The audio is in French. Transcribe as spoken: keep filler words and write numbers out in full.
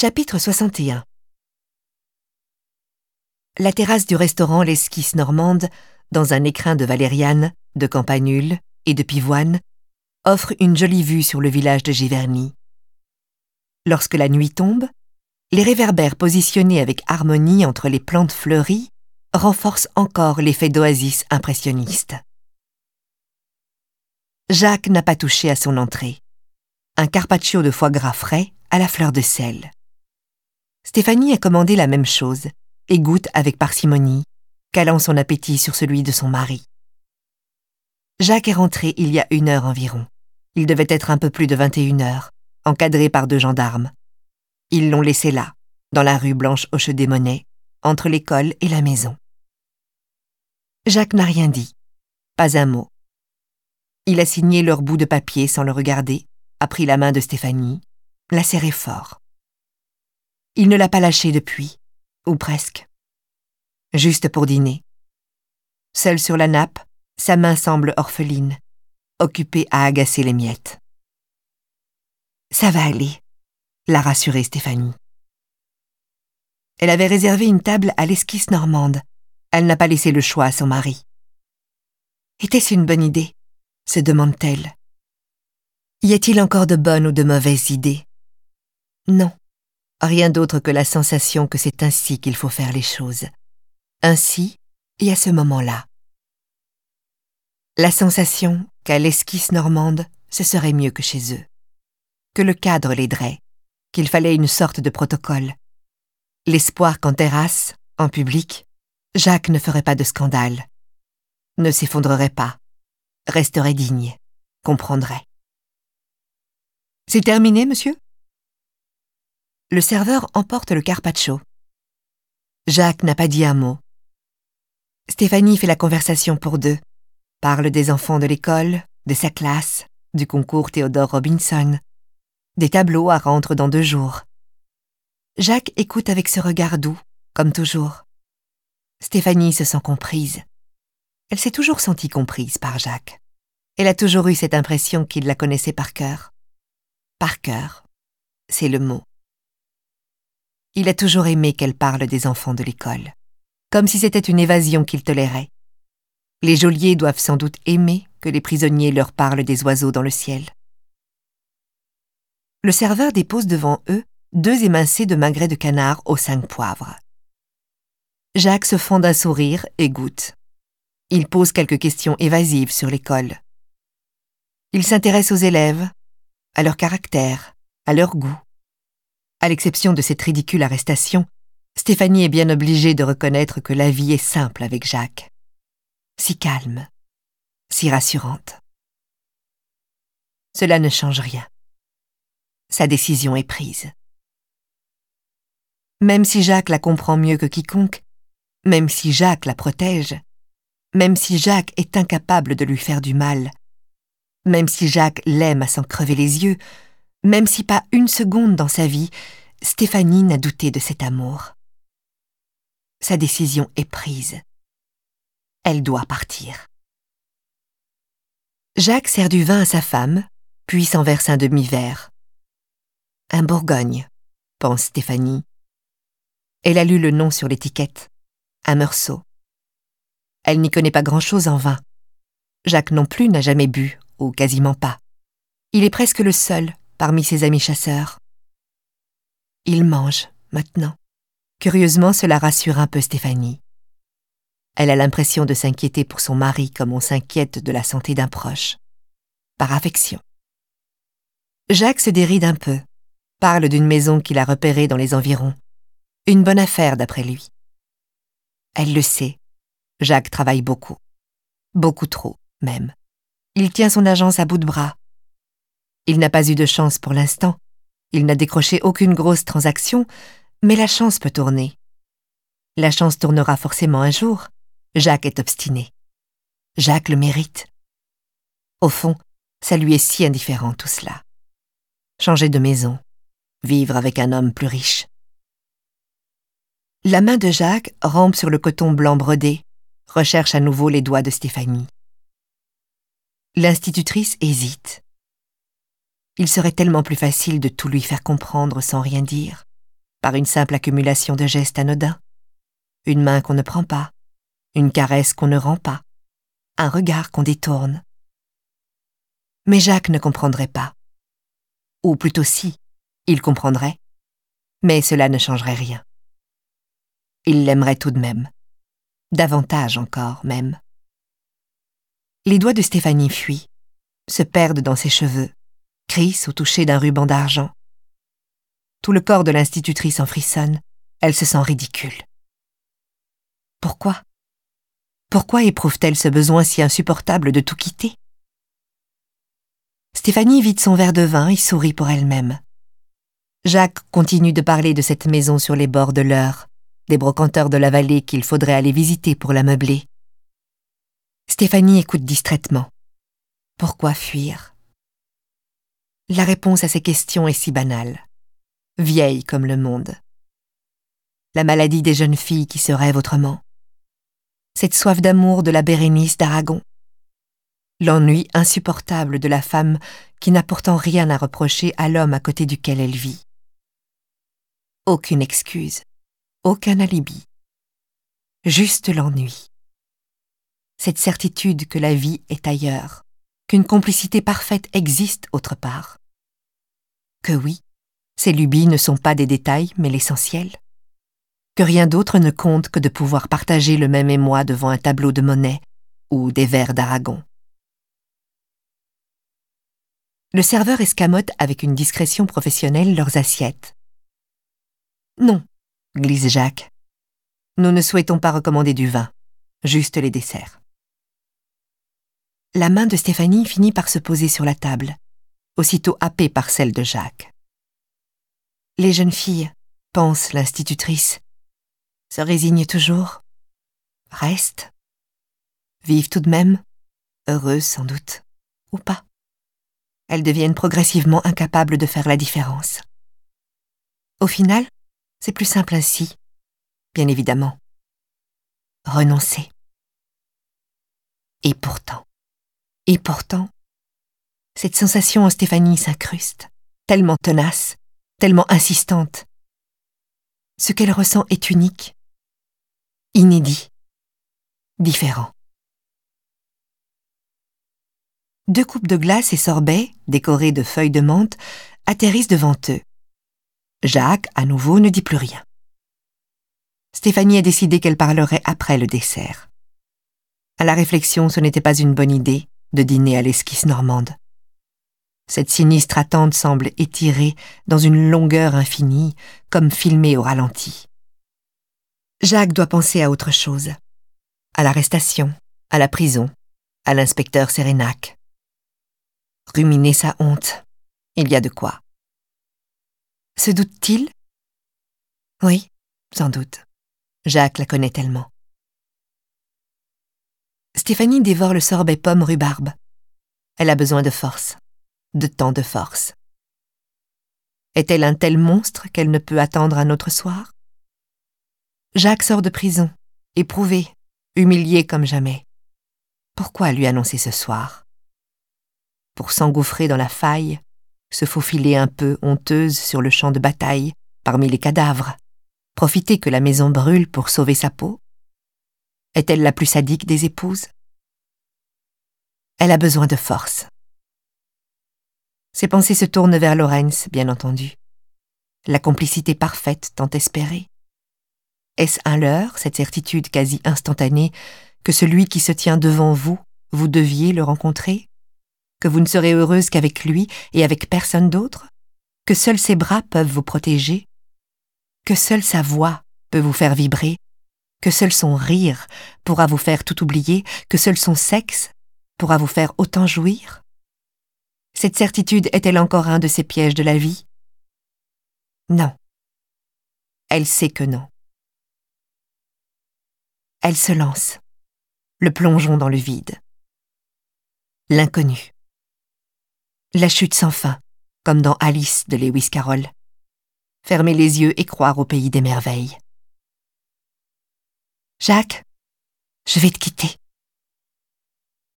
Chapitre soixante et un. La terrasse du restaurant L'Esquisse Normande, dans un écrin de valériane, de campanules et de pivoine, offre une jolie vue sur le village de Giverny. Lorsque la nuit tombe, les réverbères positionnés avec harmonie entre les plantes fleuries renforcent encore l'effet d'oasis impressionniste. Jacques n'a pas touché à son entrée. Un carpaccio de foie gras frais à la fleur de sel. Stéphanie a commandé la même chose et goûte avec parcimonie, calant son appétit sur celui de son mari. Jacques est rentré il y a une heure environ. Il devait être un peu plus de vingt et une heures, encadré par deux gendarmes. Ils l'ont laissé là, dans la rue Blanche-Hoche-des-Monnaies, entre l'école et la maison. Jacques n'a rien dit, pas un mot. Il a signé leur bout de papier sans le regarder, a pris la main de Stéphanie, l'a serré fort. Il ne l'a pas lâché depuis, ou presque. Juste pour dîner. Seul sur la nappe, sa main semble orpheline, occupée à agacer les miettes. Ça va aller, l'a rassurée Stéphanie. Elle avait réservé une table à l'Esquisse Normande. Elle n'a pas laissé le choix à son mari. Était-ce une bonne idée, se demande-t-elle. Y a-t-il encore de bonnes ou de mauvaises idées? Non. Rien d'autre que la sensation que c'est ainsi qu'il faut faire les choses. Ainsi et à ce moment-là. La sensation qu'à l'Esquisse Normande, ce serait mieux que chez eux. Que le cadre l'aiderait, qu'il fallait une sorte de protocole. L'espoir qu'en terrasse, en public, Jacques ne ferait pas de scandale. Ne s'effondrerait pas. Resterait digne. Comprendrait. C'est terminé, monsieur ? Le serveur emporte le carpaccio. Jacques n'a pas dit un mot. Stéphanie fait la conversation pour deux, parle des enfants de l'école, de sa classe, du concours Théodore Robinson, des tableaux à rendre dans deux jours. Jacques écoute avec ce regard doux, comme toujours. Stéphanie se sent comprise. Elle s'est toujours sentie comprise par Jacques. Elle a toujours eu cette impression qu'il la connaissait par cœur. Par cœur, c'est le mot. Il a toujours aimé qu'elle parle des enfants de l'école, comme si c'était une évasion qu'il tolérait. Les geôliers doivent sans doute aimer que les prisonniers leur parlent des oiseaux dans le ciel. Le serveur dépose devant eux deux émincés de magret de canard aux cinq poivres. Jacques se fend d'un sourire et goûte. Il pose quelques questions évasives sur l'école. Il s'intéresse aux élèves, à leur caractère, à leur goût. À l'exception de cette ridicule arrestation, Stéphanie est bien obligée de reconnaître que la vie est simple avec Jacques. Si calme, si rassurante. Cela ne change rien. Sa décision est prise. Même si Jacques la comprend mieux que quiconque, même si Jacques la protège, même si Jacques est incapable de lui faire du mal, même si Jacques l'aime à s'en crever les yeux, même si pas une seconde dans sa vie, Stéphanie n'a douté de cet amour. Sa décision est prise. Elle doit partir. Jacques sert du vin à sa femme, puis s'en verse un demi-verre. Un Bourgogne, pense Stéphanie. Elle a lu le nom sur l'étiquette. Un Meursault. Elle n'y connaît pas grand-chose en vin. Jacques non plus n'a jamais bu, ou quasiment pas. Il est presque le seul parmi ses amis chasseurs. Il mange, maintenant. Curieusement, cela rassure un peu Stéphanie. Elle a l'impression de s'inquiéter pour son mari comme on s'inquiète de la santé d'un proche. Par affection. Jacques se déride un peu, parle d'une maison qu'il a repérée dans les environs. Une bonne affaire d'après lui. Elle le sait. Jacques travaille beaucoup. Beaucoup trop, même. Il tient son agence à bout de bras. Il n'a pas eu de chance pour l'instant. Il n'a décroché aucune grosse transaction, mais la chance peut tourner. La chance tournera forcément un jour. Jacques est obstiné. Jacques le mérite. Au fond, ça lui est si indifférent tout cela. Changer de maison, vivre avec un homme plus riche. La main de Jacques rampe sur le coton blanc brodé, recherche à nouveau les doigts de Stéphanie. L'institutrice hésite. Il serait tellement plus facile de tout lui faire comprendre sans rien dire, par une simple accumulation de gestes anodins. Une main qu'on ne prend pas, une caresse qu'on ne rend pas, un regard qu'on détourne. Mais Jacques ne comprendrait pas. Ou plutôt si, il comprendrait, mais cela ne changerait rien. Il l'aimerait tout de même, davantage encore même. Les doigts de Stéphanie fuient, se perdent dans ses cheveux, crissent au toucher d'un ruban d'argent. Tout le corps de l'institutrice en frissonne, elle se sent ridicule. Pourquoi ? Pourquoi éprouve-t-elle ce besoin si insupportable de tout quitter ? Stéphanie vide son verre de vin et sourit pour elle-même. Jacques continue de parler de cette maison sur les bords de l'Eure, des brocanteurs de la vallée qu'il faudrait aller visiter pour la meubler. Stéphanie écoute distraitement. Pourquoi fuir ? La réponse à ces questions est si banale, vieille comme le monde. La maladie des jeunes filles qui se rêvent autrement. Cette soif d'amour de la Bérénice d'Aragon. L'ennui insupportable de la femme qui n'a pourtant rien à reprocher à l'homme à côté duquel elle vit. Aucune excuse, aucun alibi. Juste l'ennui. Cette certitude que la vie est ailleurs, qu'une complicité parfaite existe autre part. Que oui, ces lubies ne sont pas des détails mais l'essentiel. Que rien d'autre ne compte que de pouvoir partager le même émoi devant un tableau de Monet ou des vers d'Aragon. Le serveur escamote avec une discrétion professionnelle leurs assiettes. « Non, » glisse Jacques. « Nous ne souhaitons pas recommander du vin, juste les desserts. » La main de Stéphanie finit par se poser sur la table, aussitôt happée par celle de Jacques. Les jeunes filles, pense l'institutrice, se résignent toujours, restent, vivent tout de même, heureuses sans doute, ou pas. Elles deviennent progressivement incapables de faire la différence. Au final, c'est plus simple ainsi, bien évidemment. Renoncer. Et pourtant, et pourtant, cette sensation en Stéphanie s'incruste, tellement tenace, tellement insistante. Ce qu'elle ressent est unique, inédit, différent. Deux coupes de glace et sorbets, décorés de feuilles de menthe, atterrissent devant eux. Jacques, à nouveau, ne dit plus rien. Stéphanie a décidé qu'elle parlerait après le dessert. À la réflexion, ce n'était pas une bonne idée de dîner à l'esquisse normande. Cette sinistre attente semble étirée dans une longueur infinie, comme filmée au ralenti. Jacques doit penser à autre chose. À l'arrestation, à la prison, à l'inspecteur Sérénac. Ruminer sa honte, il y a de quoi. Se doute-t-il ? Oui, sans doute. Jacques la connaît tellement. Stéphanie dévore le sorbet pomme rhubarbe. Elle a besoin de force, de tant de force. Est-elle un tel monstre qu'elle ne peut attendre un autre soir ? Jacques sort de prison, éprouvé, humilié comme jamais. Pourquoi lui annoncer ce soir ? Pour s'engouffrer dans la faille, se faufiler un peu honteuse sur le champ de bataille, parmi les cadavres, profiter que la maison brûle pour sauver sa peau ? Est-elle la plus sadique des épouses ? Elle a besoin de force. Ses pensées se tournent vers Laurens, bien entendu. La complicité parfaite tant espérée. Est-ce un leurre, cette certitude quasi instantanée, que celui qui se tient devant vous, vous deviez le rencontrer ? Que vous ne serez heureuse qu'avec lui et avec personne d'autre ? Que seuls ses bras peuvent vous protéger ? Que seule sa voix peut vous faire vibrer ? Que seul son rire pourra vous faire tout oublier ? Que seul son sexe pourra vous faire autant jouir ? Cette certitude est-elle encore un de ces pièges de la vie ? Non. Elle sait que non. Elle se lance, le plongeon dans le vide. L'inconnu. La chute sans fin, comme dans Alice de Lewis Carroll. Fermer les yeux et croire au pays des merveilles. Jacques, je vais te quitter.